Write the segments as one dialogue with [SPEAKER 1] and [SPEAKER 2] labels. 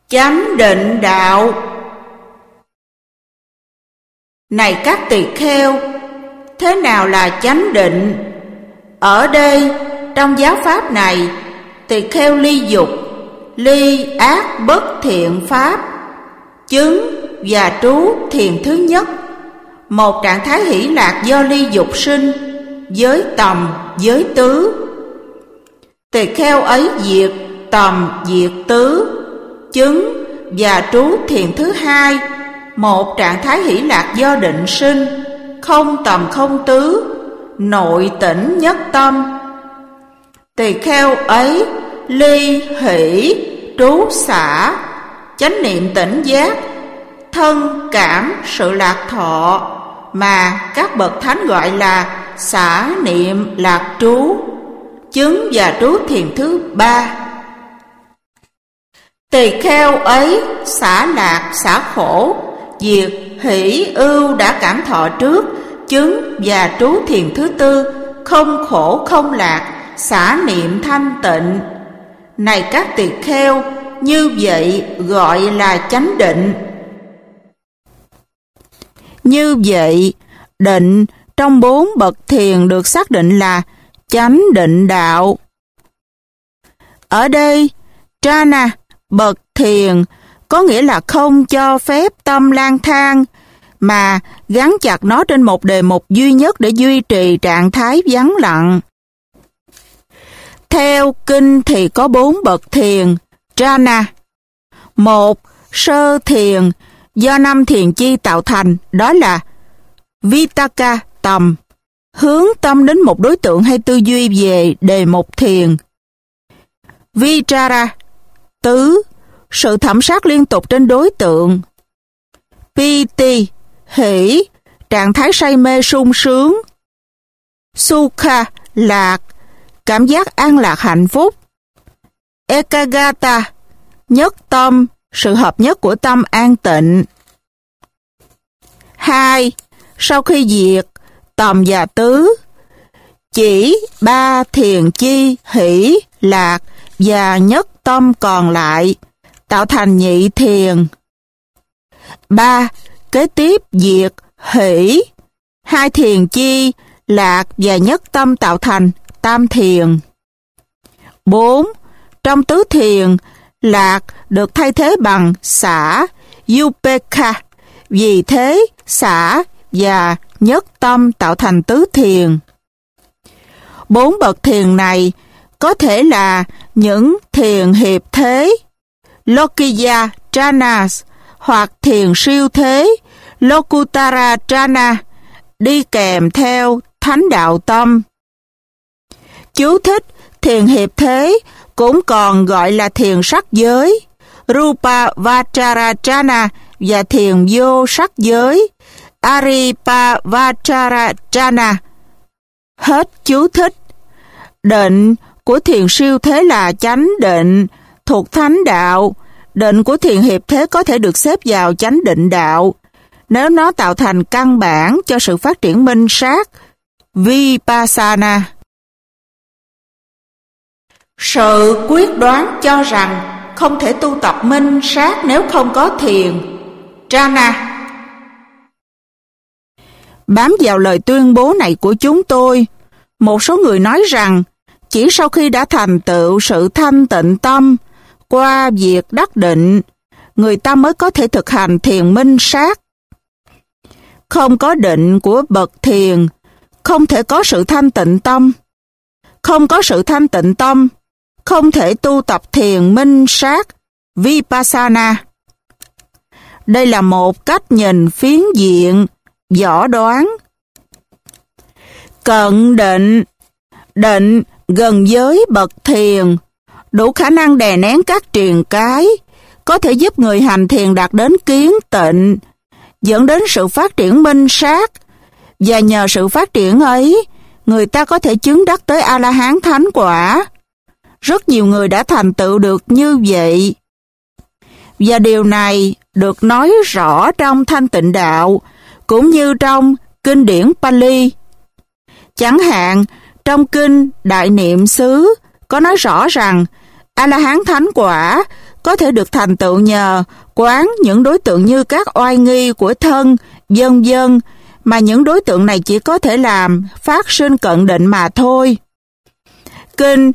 [SPEAKER 1] chánh định đạo. Này các tỳ kheo, thế nào là chánh định? Ở đây, trong giáo pháp này, tỳ kheo ly dục, ly ác bất thiện pháp, chứng và trú thiền thứ nhất, một trạng thái hỷ lạc do ly dục sinh, giới tầm, giới tứ. Tỳ kheo ấy diệt tầm, diệt tứ, chứng và trú thiền thứ hai, một trạng thái hỷ lạc do định sinh, không tầm không tứ, nội tỉnh nhất tâm. Tỳ kheo ấy ly hỷ, trú xả, chánh niệm tỉnh giác, thân cảm sự lạc thọ, mà các bậc thánh gọi là xả niệm lạc trú, chứng và trú thiền thứ ba. Tỳ kheo ấy xả lạc, xả khổ, diệt hỷ ưu đã cảm thọ trước, chứng và trú thiền thứ tư, không khổ không lạc, xả niệm thanh tịnh. Này các tỳ kheo, như vậy gọi là chánh định. Như vậy, định trong 4 bậc thiền được xác định là chánh định đạo. Ở đây, Jhana, bậc thiền, có nghĩa là không cho phép tâm lang thang, mà gắn chặt nó trên một đề mục duy nhất để duy trì trạng thái vắng lặng. Theo kinh thì có 4 bậc thiền, Jhana. 1. Sơ thiền, do 5 thiền chi tạo thành, đó là Vitakka, tầm, hướng tâm đến một đối tượng hay tư duy về đề mục thiền. Vichara, tứ, sự thẩm sát liên tục trên đối tượng. Piti, hỷ, trạng thái say mê sung sướng. Sukha, lạc, cảm giác an lạc hạnh phúc. Ekagata, nhất tâm, sự hợp nhất của tâm an tịnh. 2. Sau khi diệt tầm và tứ, chỉ 3 thiền chi hỷ, lạc và nhất tâm còn lại tạo thành nhị thiền. 3. Kế tiếp diệt hỷ, 2 thiền chi, lạc và nhất tâm tạo thành tam thiền. 4. Trong tứ thiền, lạc được thay thế bằng xả, upekha, vì thế xả và nhất tâm tạo thành tứ thiền. 4 bậc thiền này có thể là những thiền hiệp thế, Lokiya Jhanas, hoặc thiền siêu thế, Lokuttara Jhana, đi kèm theo thánh đạo tâm. Chú thích: thiền hiệp thế cũng còn gọi là thiền sắc giới, Rupa Vachara Jhana, và thiền vô sắc giới, Aripa Vachara Jhana. Hết chú thích. Định của thiền siêu thế là chánh định, thuộc thánh đạo. Định của thiền hiệp thế có thể được xếp vào chánh định đạo nếu nó tạo thành căn bản cho sự phát triển minh sát, Vipassana. Sự quyết đoán cho rằng không thể tu tập minh sát nếu không có thiền, Jhana. Bám vào lời tuyên bố này của chúng tôi, một số người nói rằng chỉ sau khi đã thành tựu sự thanh tịnh tâm qua việc đắc định, người ta mới có thể thực hành thiền minh sát. Không có định của bậc thiền, không thể có sự thanh tịnh tâm. Không có sự thanh tịnh tâm, không thể tu tập thiền minh sát, Vipassana. Đây là một cách nhìn phiến diện, võ đoán. Cận định, định gần giới bậc thiền, đủ khả năng đè nén các triền cái, có thể giúp người hành thiền đạt đến kiến tịnh, dẫn đến sự phát triển minh sát, và nhờ sự phát triển ấy, người ta có thể chứng đắc tới A-la-hán thánh quả. Rất nhiều người đã thành tựu được như vậy. Và điều này được nói rõ trong Thanh Tịnh Đạo, cũng như trong kinh điển Pali. Chẳng hạn, trong kinh Đại Niệm xứ có nói rõ rằng A-la-hán thánh quả có thể được thành tựu nhờ quán những đối tượng như các oai nghi của thân, vân vân, mà những đối tượng này chỉ có thể làm phát sinh cận định mà thôi. Kinh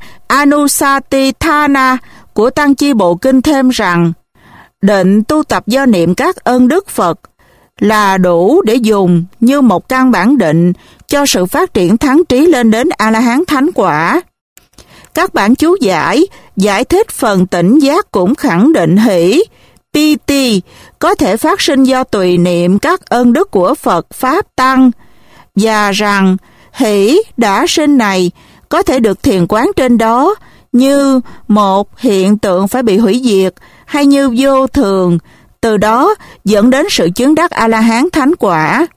[SPEAKER 1] Anusatithana của Tăng Chi Bộ Kinh thêm rằng, định tu tập do niệm các ân đức Phật là đủ để dùng như một căn bản định cho sự phát triển thắng trí lên đến A-la-hán thánh quả. Các bản chú giải thích phần tỉnh giác cũng khẳng định hỷ, piti có thể phát sinh do tùy niệm các ân đức của Phật Pháp Tăng, và rằng hỷ đã sinh này có thể được thiền quán trên đó như một hiện tượng phải bị hủy diệt hay như vô thường, từ đó dẫn đến sự chứng đắc A-la-hán thánh quả.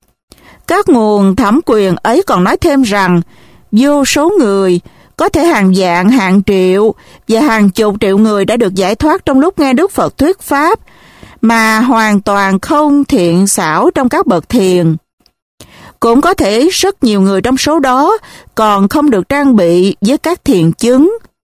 [SPEAKER 1] Các nguồn thẩm quyền ấy còn nói thêm rằng vô số người, có thể hàng vạn, hàng triệu và hàng chục triệu người đã được giải thoát trong lúc nghe Đức Phật thuyết Pháp, mà hoàn toàn không thiện xảo trong các bậc thiền. Cũng có thể rất nhiều người trong số đó còn không được trang bị với các thiền chứng.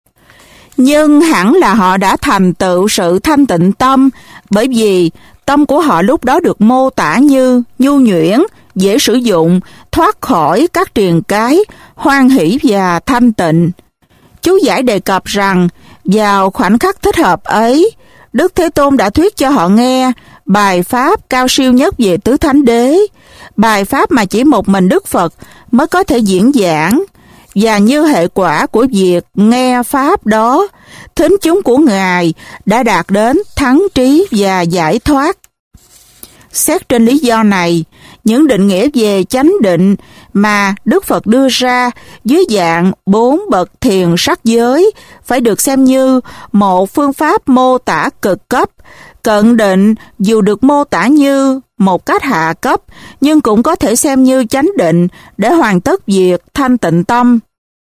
[SPEAKER 1] Nhưng hẳn là họ đã thành tựu sự thanh tịnh tâm, bởi vì tâm của họ lúc đó được mô tả như nhu nhuyễn, dễ sử dụng, thoát khỏi các triền cái, hoan hỷ và thanh tịnh. Chú giải đề cập rằng, vào khoảnh khắc thích hợp ấy, Đức Thế Tôn đã thuyết cho họ nghe bài Pháp cao siêu nhất về Tứ Thánh Đế, bài Pháp mà chỉ một mình Đức Phật mới có thể diễn giảng, và như hệ quả của việc nghe Pháp đó, thính chúng của Ngài đã đạt đến thắng trí và giải thoát. Xét trên lý do này, những định nghĩa về chánh định mà Đức Phật đưa ra dưới dạng 4 bậc thiền sắc giới phải được xem như một phương pháp mô tả cực cấp. Cận định dù được mô tả như một cách hạ cấp, nhưng cũng có thể xem như chánh định để hoàn tất việc thanh tịnh tâm.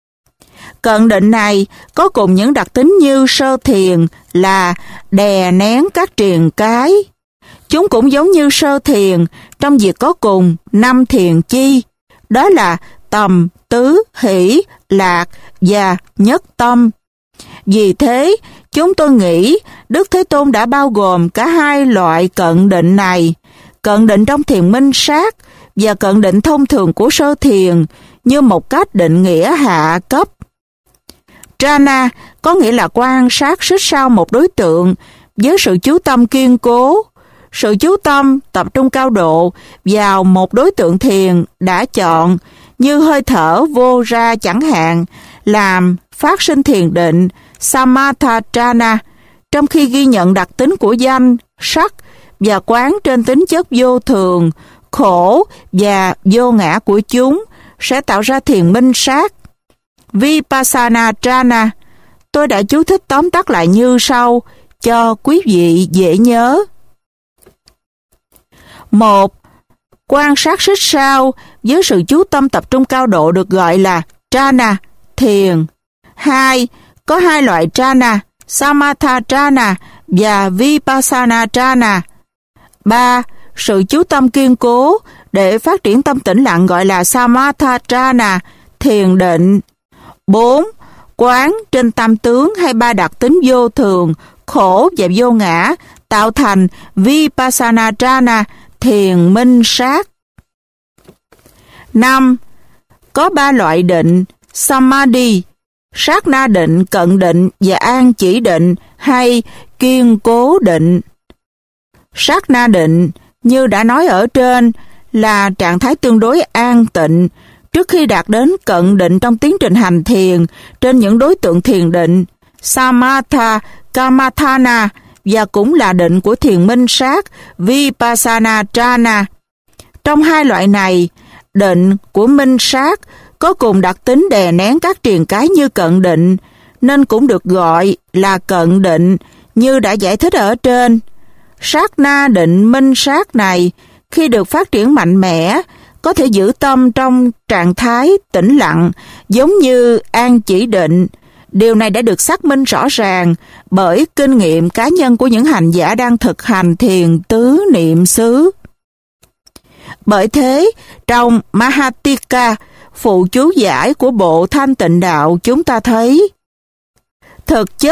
[SPEAKER 1] Cận định này có cùng những đặc tính như sơ thiền là đè nén các triền cái. Chúng cũng giống như sơ thiền trong việc có cùng 5 thiền chi, đó là tầm, tứ, hỷ, lạc và nhất tâm. Vì thế, chúng tôi nghĩ Đức Thế Tôn đã bao gồm cả hai loại cận định này, cận định trong thiền minh sát và cận định thông thường của sơ thiền, như một cách định nghĩa hạ cấp. Jhana có nghĩa là quan sát xích sao một đối tượng với sự chú tâm kiên cố. Sự chú tâm tập trung cao độ vào một đối tượng thiền đã chọn, như hơi thở vô ra chẳng hạn, làm phát sinh thiền định Samatha Jhana, trong khi ghi nhận đặc tính của danh, sắc và quán trên tính chất vô thường, khổ và vô ngã của chúng sẽ tạo ra thiền minh sát. Vipassana Jhana, tôi đã chú thích tóm tắt lại như sau cho quý vị dễ nhớ. 1. Quan sát xích sao với sự chú tâm tập trung cao độ được gọi là Jhana, thiền. 2. Có hai loại Jhana, Samatha Jhana và Vipassana Jhana. 3. Sự chú tâm kiên cố để phát triển tâm tĩnh lặng gọi là Samatha Jhana, thiền định. 4. Quán trên tam tướng hay ba đặc tính vô thường, khổ và vô ngã tạo thành Vipassana Jhana, thiền minh sát. 5. Có 3 loại định, Samadhi, sát na định, cận định và an chỉ định hay kiên cố định. Sát na định, như đã nói ở trên, là trạng thái tương đối an tịnh trước khi đạt đến cận định trong tiến trình hành thiền trên những đối tượng thiền định, Samatha, Kamathana, và cũng là định của thiền minh sát, Vipassana Jhana. Trong hai loại này, định của minh sát có cùng đặc tính đè nén các triền cái như cận định, nên cũng được gọi là cận định, như đã giải thích ở trên. Sát na định minh sát này, khi được phát triển mạnh mẽ, có thể giữ tâm trong trạng thái tĩnh lặng, giống như an chỉ định. Điều này đã được xác minh rõ ràng bởi kinh nghiệm cá nhân của những hành giả đang thực hành thiền tứ niệm xứ. Bởi thế, trong Mahattika, phụ chú giải của bộ Thanh Tịnh Đạo, chúng ta thấy thực chất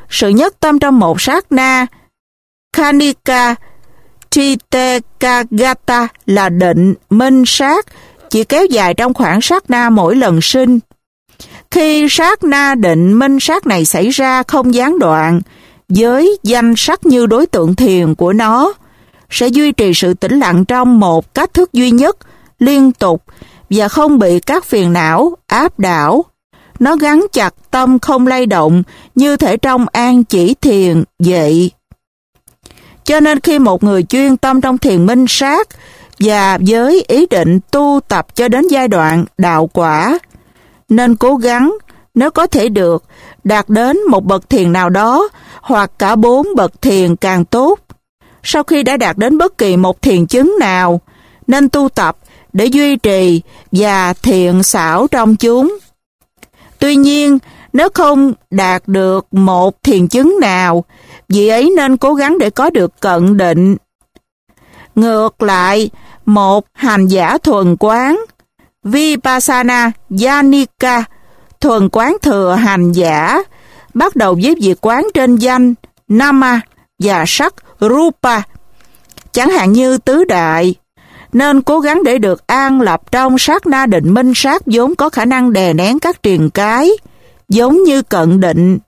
[SPEAKER 1] sự nhất tâm trong một sát na, Khanika Tritekagata là định, minh sát, chỉ kéo dài trong khoảng sát na mỗi lần sinh. Khi sát na định minh sát này xảy ra không gián đoạn, với danh sắc như đối tượng thiền của nó, sẽ duy trì sự tĩnh lặng trong một cách thức duy nhất, liên tục và không bị các phiền não áp đảo. Nó gắn chặt tâm không lay động như thể trong an chỉ thiền vậy. Cho nên khi một người chuyên tâm trong thiền minh sát và với ý định tu tập cho đến giai đoạn đạo quả, nên cố gắng nếu có thể được đạt đến một bậc thiền nào đó hoặc cả 4 bậc thiền càng tốt. Sau khi đã đạt đến bất kỳ một thiền chứng nào, nên tu tập để duy trì và thiện xảo trong chúng. Tuy nhiên, nếu không đạt được một thiền chứng nào, vị ấy nên cố gắng để có được cận định. Ngược lại, một hành giả thuần quán, Vipassana Yanika, thuần quán thừa hành giả, bắt đầu với việc quán trên danh, Nama và sắc, Rupa, chẳng hạn như tứ đại, nên cố gắng để được an lập trong sát na định minh sát vốn có khả năng đè nén các triền cái, giống như cận định.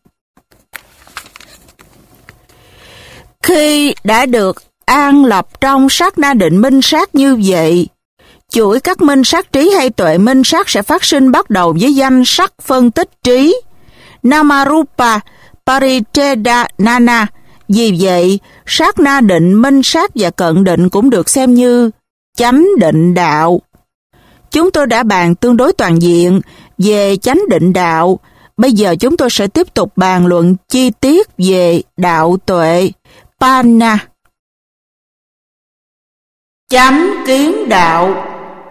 [SPEAKER 1] Khi đã được an lập trong sát na định minh sát như vậy, chuỗi các minh sát trí hay tuệ minh sát sẽ phát sinh bắt đầu với danh sắc phân tích trí, Namarupa Parichedanana. Vì vậy, sát na định minh sát và cận định cũng được xem như chánh định đạo. Chúng tôi đã bàn tương đối toàn diện về chánh định đạo. Bây giờ chúng tôi sẽ tiếp tục bàn luận chi tiết về đạo tuệ, Panna. Chánh kiến đạo.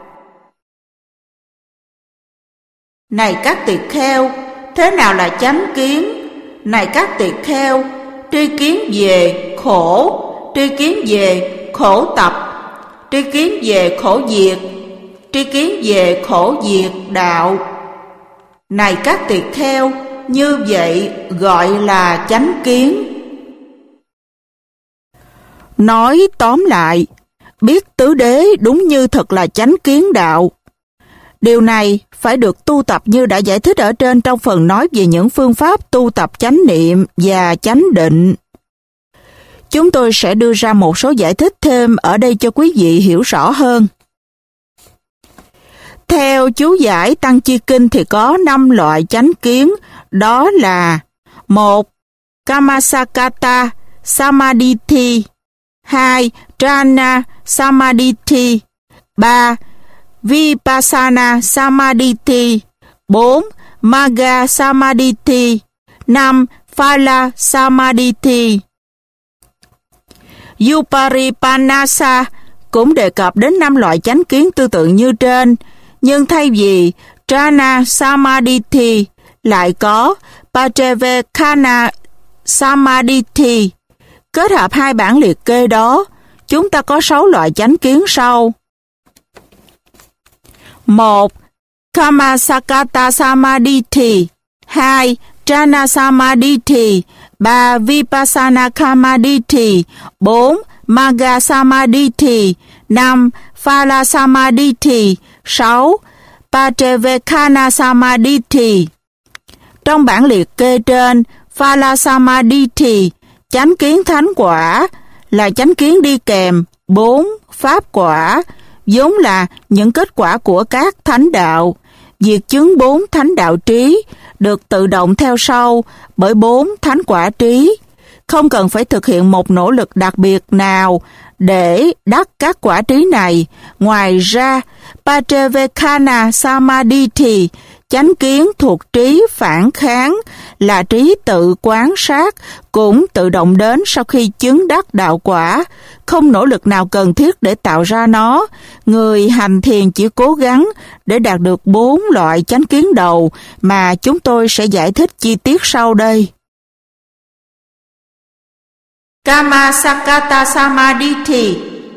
[SPEAKER 1] Này các tỳ kheo, thế nào là chánh kiến? Này các tỳ kheo, tri kiến về khổ, tri kiến về khổ tập, tri kiến về khổ diệt, tri kiến về khổ diệt đạo. Này các tỳ kheo, như vậy gọi là chánh kiến. Nói tóm lại, biết tứ đế đúng như thật là chánh kiến đạo. Điều này phải được tu tập như đã giải thích ở trên trong phần nói về những phương pháp tu tập chánh niệm và chánh định. Chúng tôi sẽ đưa ra một số giải thích thêm ở đây cho quý vị hiểu rõ hơn. Theo chú giải Tăng Chi Kinh thì có 5 loại chánh kiến, đó là 1. Kamasakata Samadhi, 2. Jhana Samadhi, 3. Vipassana Samadhi, 4. Magga Samadhi, 5. Phala Samadhi. Uparipanasa cũng đề cập đến 5 loại chánh kiến tương tự như trên, nhưng thay vì Jhana Samadhi lại có Pachevekkhana Samadhi. Kết hợp hai bản liệt kê đó, chúng ta có 6 loại chánh kiến sau. 1. Kamasakata Samadhi, 2. Jhana Samadhi, 3. Vipassana Samadhi, 4. Magga Samadhi, 5. Phala Samadhi, 6. Pachevekkhana Samadhi. Trong bản liệt kê trên, Phala Samadhi, chánh kiến thánh quả, là chánh kiến đi kèm 4 pháp quả, vốn là những kết quả của các thánh đạo. Việc chứng 4 thánh đạo trí được tự động theo sau bởi 4 thánh quả trí. Không cần phải thực hiện một nỗ lực đặc biệt nào để đắc các quả trí này. Ngoài ra, Pachevekkhana Samadhi, chánh kiến thuộc trí phản kháng, là trí tự quán sát, cũng tự động đến sau khi chứng đắc đạo quả. Không nỗ lực nào cần thiết để tạo ra nó. Người hành thiền chỉ cố gắng để đạt được 4 loại chánh kiến đầu mà chúng tôi sẽ giải thích chi tiết sau đây. Kamasakata Samadhi.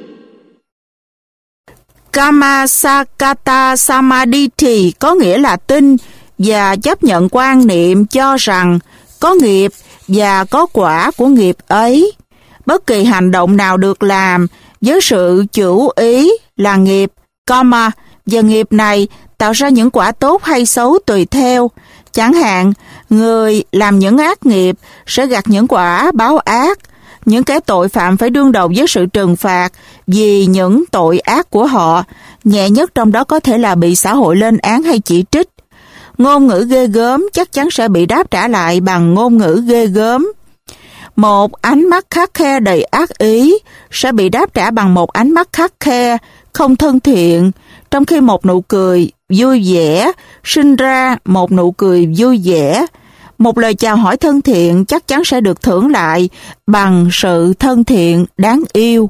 [SPEAKER 1] Kamasakata Samadhi có nghĩa là tin và chấp nhận quan niệm cho rằng có nghiệp và có quả của nghiệp ấy. Bất kỳ hành động nào được làm với sự chủ ý là nghiệp, karma, và nghiệp này tạo ra những quả tốt hay xấu tùy theo. Chẳng hạn, người làm những ác nghiệp sẽ gặt những quả báo ác. Những kẻ tội phạm phải đương đầu với sự trừng phạt vì những tội ác của họ. Nhẹ nhất trong đó có thể là bị xã hội lên án hay chỉ trích. Ngôn ngữ ghê gớm chắc chắn sẽ bị đáp trả lại bằng ngôn ngữ ghê gớm. Một ánh mắt khắt khe đầy ác ý sẽ bị đáp trả bằng một ánh mắt khắt khe, không thân thiện, trong khi một nụ cười vui vẻ sinh ra một nụ cười vui vẻ. Một lời chào hỏi thân thiện chắc chắn sẽ được thưởng lại bằng sự thân thiện đáng yêu.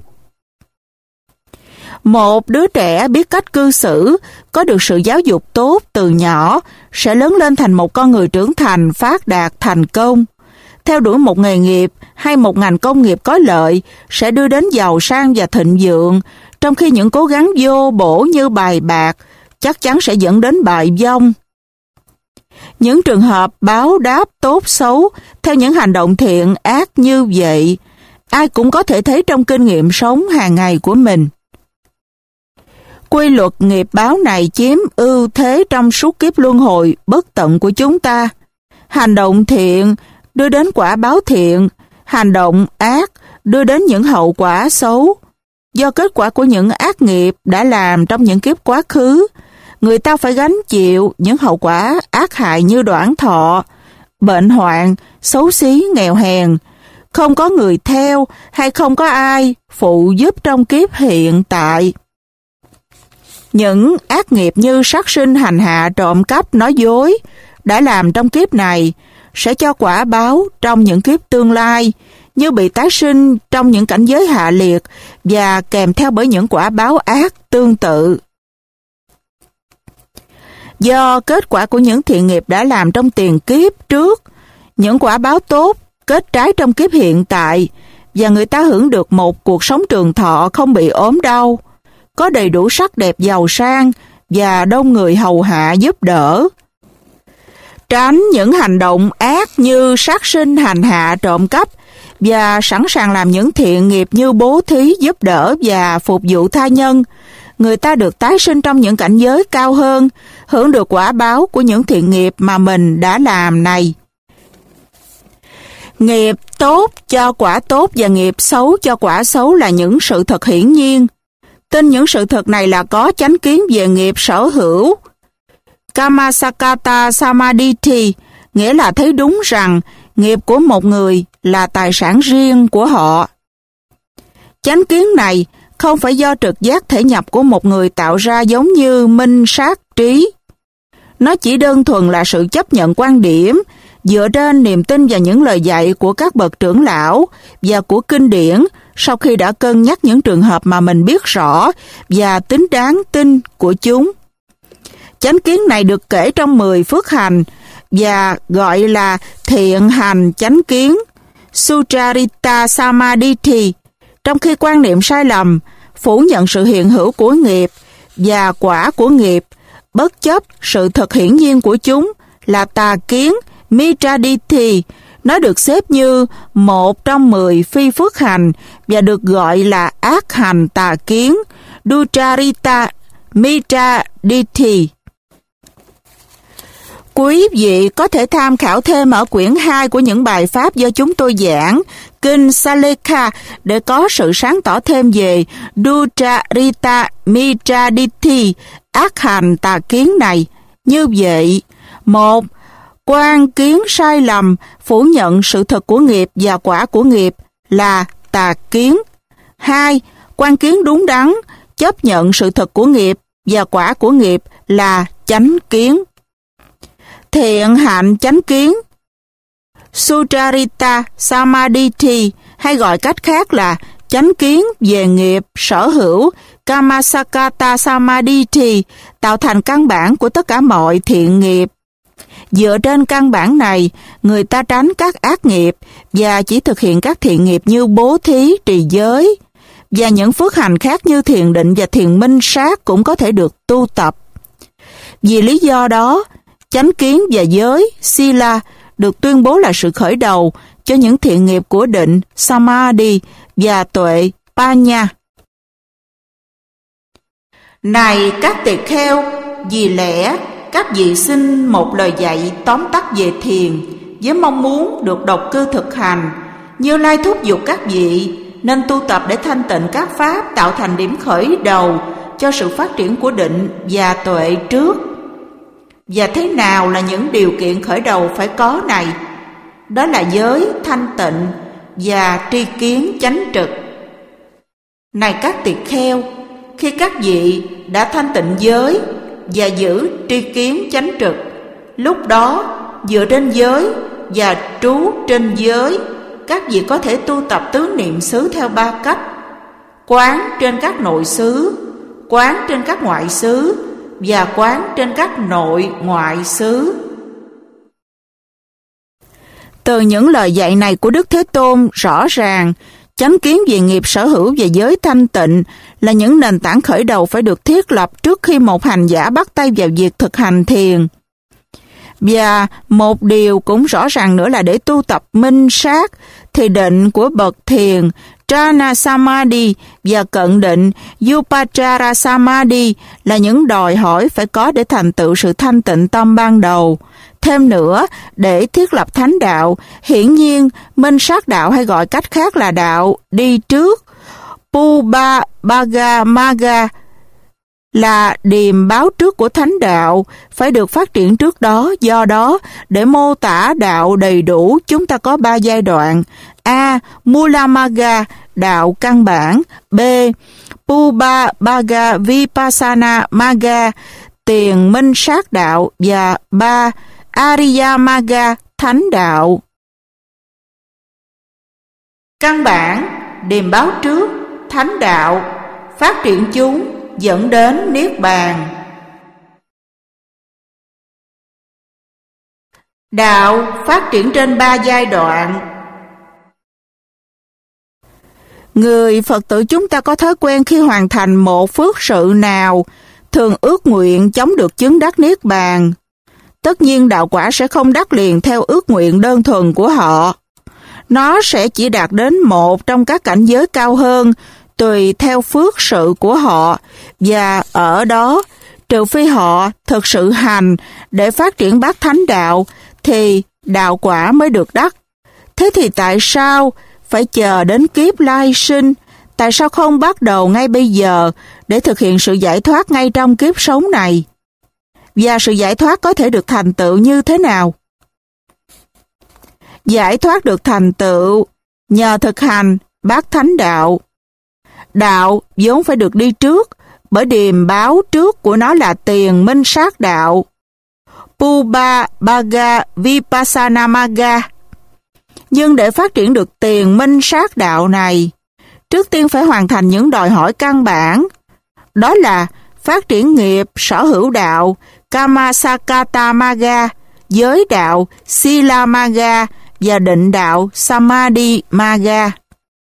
[SPEAKER 1] Một đứa trẻ biết cách cư xử, có được sự giáo dục tốt từ nhỏ, sẽ lớn lên thành một con người trưởng thành, phát đạt, thành công. Theo đuổi một nghề nghiệp hay một ngành công nghiệp có lợi sẽ đưa đến giàu sang và thịnh vượng, trong khi những cố gắng vô bổ như bài bạc chắc chắn sẽ dẫn đến bại vong. Những trường hợp báo đáp tốt xấu theo những hành động thiện ác như vậy, ai cũng có thể thấy trong kinh nghiệm sống hàng ngày của mình. Quy luật nghiệp báo này chiếm ưu thế trong suốt kiếp luân hồi bất tận của chúng ta. Hành động thiện đưa đến quả báo thiện, hành động ác đưa đến những hậu quả xấu. Do kết quả của những ác nghiệp đã làm trong những kiếp quá khứ, người ta phải gánh chịu những hậu quả ác hại như đoản thọ, bệnh hoạn, xấu xí, nghèo hèn. Không có người theo hay không có ai phụ giúp trong kiếp hiện tại. Những ác nghiệp như sát sinh, hành hạ, trộm cắp, nói dối đã làm trong kiếp này sẽ cho quả báo trong những kiếp tương lai, như bị tái sinh trong những cảnh giới hạ liệt và kèm theo bởi những quả báo ác tương tự. Do kết quả của những thiện nghiệp đã làm trong tiền kiếp trước, những quả báo tốt kết trái trong kiếp hiện tại và người ta hưởng được một cuộc sống trường thọ không bị ốm đau, có đầy đủ sắc đẹp giàu sang và đông người hầu hạ giúp đỡ. Tránh những hành động ác như sát sinh, hành hạ, trộm cắp và sẵn sàng làm những thiện nghiệp như bố thí, giúp đỡ và phục vụ tha nhân, người ta được tái sinh trong những cảnh giới cao hơn, hưởng được quả báo của những thiện nghiệp mà mình đã làm này. Nghiệp tốt cho quả tốt và nghiệp xấu cho quả xấu là những sự thật hiển nhiên. Tin những sự thật này là có chánh kiến về nghiệp sở hữu. Kammasakata Samadhi, nghĩa là thấy đúng rằng nghiệp của một người là tài sản riêng của họ. Chánh kiến này không phải do trực giác thể nhập của một người tạo ra giống như minh sát trí. Nó chỉ đơn thuần là sự chấp nhận quan điểm dựa trên niềm tin vào những lời dạy của các bậc trưởng lão và của kinh điển sau khi đã cân nhắc những trường hợp mà mình biết rõ và tính đáng tin của chúng. Chánh kiến này được kể trong 10 phước hành và gọi là thiện hành chánh kiến, Sucharita Samadhi, trong khi quan niệm sai lầm, phủ nhận sự hiện hữu của nghiệp và quả của nghiệp, bất chấp sự thật hiển nhiên của chúng là tà kiến, Mitra-dithi. Nó được xếp như một trong 10 phi phước hành và được gọi là ác hành tà kiến, Ducharita Mitra-dithi. Quý vị có thể tham khảo thêm ở quyển 2 của những bài pháp do chúng tôi giảng, Kinh Salekha, để có sự sáng tỏ thêm về Ducharita Mitra-dithi, ác hành tà kiến này. Như vậy, 1. Quan kiến sai lầm, phủ nhận sự thật của nghiệp và quả của nghiệp là tà kiến. 2. Quan kiến đúng đắn, chấp nhận sự thật của nghiệp và quả của nghiệp là chánh kiến. Thiện hạnh chánh kiến, Sucharita Samadhi, hay gọi cách khác là chánh kiến về nghiệp sở hữu, Kammasakata Samadhi, tạo thành căn bản của tất cả mọi thiện nghiệp. Dựa trên căn bản này, người ta tránh các ác nghiệp và chỉ thực hiện các thiện nghiệp như bố thí, trì giới, và những phước hành khác như thiền định và thiền minh sát cũng có thể được tu tập. Vì lý do đó, chánh kiến và giới, Sila, được tuyên bố là sự khởi đầu cho những thiện nghiệp của định, Samadhi và tuệ, Panya. Này các tỳ kheo, vì lẽ các vị xin một lời dạy tóm tắt về thiền với mong muốn được độc cư thực hành. Như Lai thúc giục các vị nên tu tập để thanh tịnh các pháp tạo thành điểm khởi đầu cho sự phát triển của định và tuệ trước. Và thế nào là những điều kiện khởi đầu phải có này? Đó là giới thanh tịnh và tri kiến chánh trực. Này các tỳ kheo, khi các vị đã thanh tịnh giới và giữ tri kiến chánh trực, lúc đó dựa trên giới và trú trên giới, các vị có thể tu tập tứ niệm xứ theo 3 cách: quán trên các nội xứ, quán trên các ngoại xứ và quán trên các nội ngoại xứ. Từ những lời dạy này của Đức Thế Tôn, rõ ràng chánh kiến về nghiệp sở hữu và giới thanh tịnh là những nền tảng khởi đầu phải được thiết lập trước khi một hành giả bắt tay vào việc thực hành thiền. Và một điều cũng rõ ràng nữa là để tu tập minh sát thì định của bậc thiền Jhana Samadhi và cận định Upachara Samadhi là những đòi hỏi phải có để thành tựu sự thanh tịnh tâm ban đầu. Thêm nữa, để thiết lập thánh đạo, hiển nhiên minh sát đạo hay gọi cách khác là đạo đi trước, Pubbabhaga Magga, là điềm báo trước của thánh đạo, phải được phát triển trước đó. Do đó, để mô tả đạo đầy đủ, chúng ta có 3 giai đoạn: A. Mula Magga, đạo căn bản; B. Pubbabhaga Vipassana Magga, tiền minh sát đạo; và 3. Ariya Magga, thánh đạo. Căn bản, điềm báo trước, thánh đạo, phát triển chúng dẫn đến Niết Bàn. Đạo phát triển trên 3 giai đoạn. Người Phật tử chúng ta có thói quen khi hoàn thành một phước sự nào, thường ước nguyện chóng được chứng đắc Niết Bàn. Tất nhiên đạo quả sẽ không đắc liền theo ước nguyện đơn thuần của họ. Nó sẽ chỉ đạt đến một trong các cảnh giới cao hơn, tùy theo phước sự của họ, và ở đó, trừ phi họ thực sự hành để phát triển bát thánh đạo, thì đạo quả mới được đắc. Thế thì tại sao phải chờ đến kiếp lai sinh? Tại sao không bắt đầu ngay bây giờ để thực hiện sự giải thoát ngay trong kiếp sống này? Và sự giải thoát có thể được thành tựu như thế nào? Giải thoát được thành tựu nhờ thực hành bát thánh đạo. Đạo vốn phải được đi trước, bởi điềm báo trước của nó là tiền minh sát đạo, Pubbabhaga Vipassana Magga. Nhưng để phát triển được tiền minh sát đạo này, trước tiên phải hoàn thành những đòi hỏi căn bản. Đó là phát triển nghiệp sở hữu đạo Kamasakata Magga, giới đạo Sila Magga và định đạo Samadhi Magga.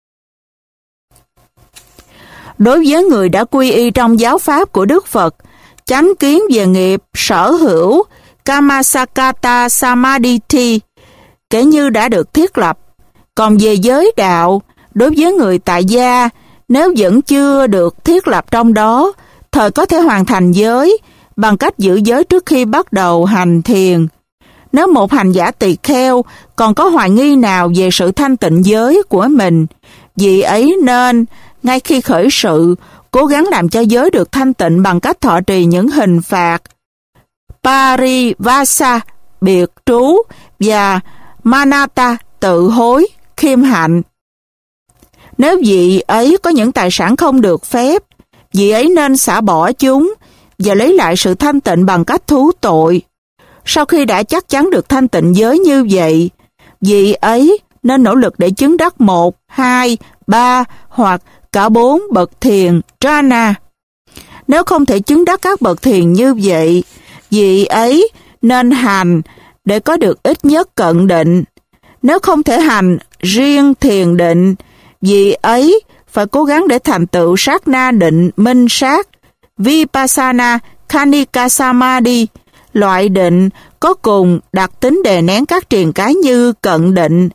[SPEAKER 1] Đối với người đã quy y trong giáo pháp của Đức Phật, chánh kiến về nghiệp sở hữu Kamasakata Samadhi kể như đã được thiết lập. Còn về giới đạo, đối với người tại gia, nếu vẫn chưa được thiết lập trong đó, thời có thể hoàn thành giới bằng cách giữ giới trước khi bắt đầu hành thiền. Nếu một hành giả tỳ kheo còn có hoài nghi nào về sự thanh tịnh giới của mình, vị ấy nên, ngay khi khởi sự, cố gắng làm cho giới được thanh tịnh bằng cách thọ trì những hình phạt Parivasa, biệt trú, và Manata, tự hối, khiêm hạnh. Nếu vị ấy có những tài sản không được phép, vị ấy nên xả bỏ chúng và lấy lại sự thanh tịnh bằng cách thú tội. Sau khi đã chắc chắn được thanh tịnh giới như vậy, vị ấy nên nỗ lực để chứng đắc 1, 2, 3 hoặc cả 4 bậc thiền Jhana. Nếu không thể chứng đắc các bậc thiền như vậy, vị ấy nên hành để có được ít nhất cận định. Nếu không thể hành riêng thiền định, vị ấy phải cố gắng để thành tựu sát na định minh sát, Vipassana Khanika Samadhi, loại định có cùng đặc tính đè nén các triền cái như cận định,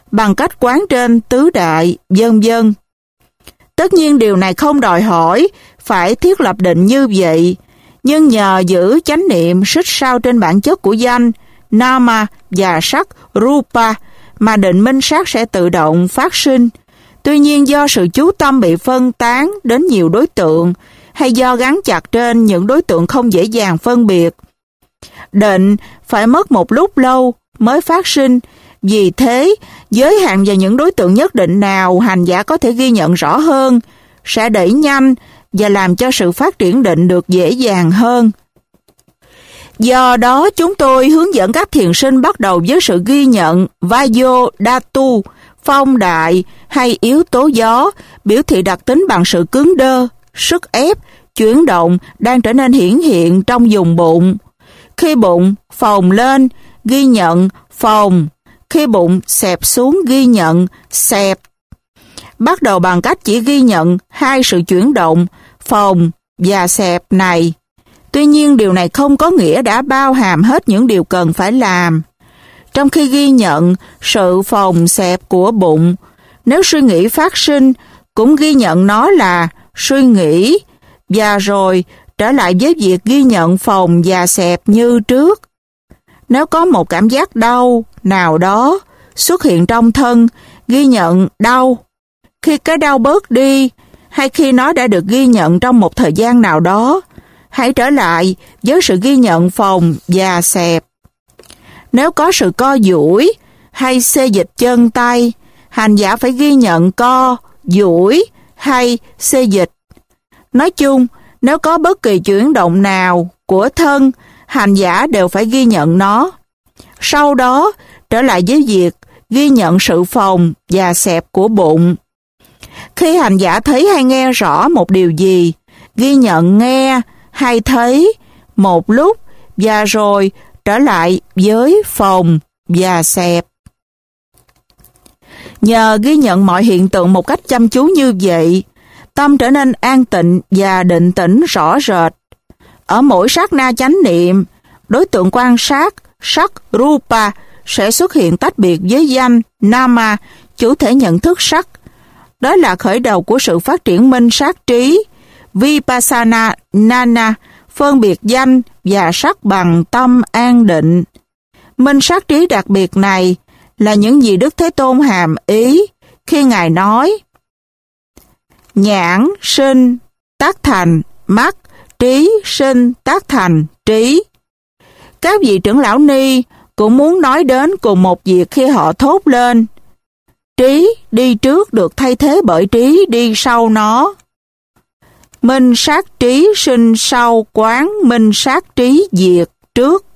[SPEAKER 1] bằng cách quán trên tứ đại, vân vân. Tất nhiên điều này không đòi hỏi phải thiết lập định như vậy, nhưng nhờ giữ chánh niệm xích sao trên bản chất của danh, nama và sắc, rupa, mà định minh sát sẽ tự động phát sinh. Tuy nhiên do sự chú tâm bị phân tán đến nhiều đối tượng, hay do gắn chặt trên những đối tượng không dễ dàng phân biệt, định phải mất một lúc lâu mới phát sinh. Vì thế, giới hạn vào những đối tượng nhất định nào hành giả có thể ghi nhận rõ hơn, sẽ đẩy nhanh và làm cho sự phát triển định được dễ dàng hơn. Do đó, chúng tôi hướng dẫn các thiền sinh bắt đầu với sự ghi nhận Vayo Dhatu, phong đại hay yếu tố gió, biểu thị đặc tính bằng sự cứng đơ, sức ép, chuyển động đang trở nên hiển hiện trong vùng bụng. Khi bụng phồng lên, ghi nhận phồng. Khi bụng xẹp xuống, ghi nhận xẹp. Bắt đầu bằng cách chỉ ghi nhận hai sự chuyển động, phồng và xẹp này. Tuy nhiên điều này không có nghĩa đã bao hàm hết những điều cần phải làm. Trong khi ghi nhận sự phồng xẹp của bụng, nếu suy nghĩ phát sinh, cũng ghi nhận nó là suy nghĩ, và rồi trở lại với việc ghi nhận phồng và xẹp như trước. Nếu có một cảm giác đau nào đó xuất hiện trong thân, ghi nhận đau. Khi cái đau bớt đi, hay khi nó đã được ghi nhận trong một thời gian nào đó, hãy trở lại với sự ghi nhận phồng và xẹp. Nếu có sự co duỗi hay xê dịch chân tay, hành giả phải ghi nhận co, duỗi hay xê dịch. Nói chung, nếu có bất kỳ chuyển động nào của thân, hành giả đều phải ghi nhận nó. Sau đó, trở lại với việc ghi nhận sự phồng và xẹp của bụng. Khi hành giả thấy hay nghe rõ một điều gì, ghi nhận nghe hay thấy một lúc và rồi trở lại với phồng và xẹp. Nhờ ghi nhận mọi hiện tượng một cách chăm chú như vậy, tâm trở nên an tịnh và định tĩnh rõ rệt. Ở mỗi sát na chánh niệm, đối tượng quan sát, sắc, rupa, sẽ xuất hiện tách biệt với danh, nama, chủ thể nhận thức sắc. Đó là khởi đầu của sự phát triển minh sát trí, vipassana, nana, phân biệt danh và sắc bằng tâm an định. Minh sát trí đặc biệt này là những gì Đức Thế Tôn hàm ý khi Ngài nói: nhãn sinh tác thành mắt, trí sinh tác thành trí. Các vị trưởng lão ni cũng muốn nói đến cùng một việc khi họ thốt lên: trí đi trước được thay thế bởi trí đi sau nó. Minh sát trí sinh sau quán minh sát trí diệt trước.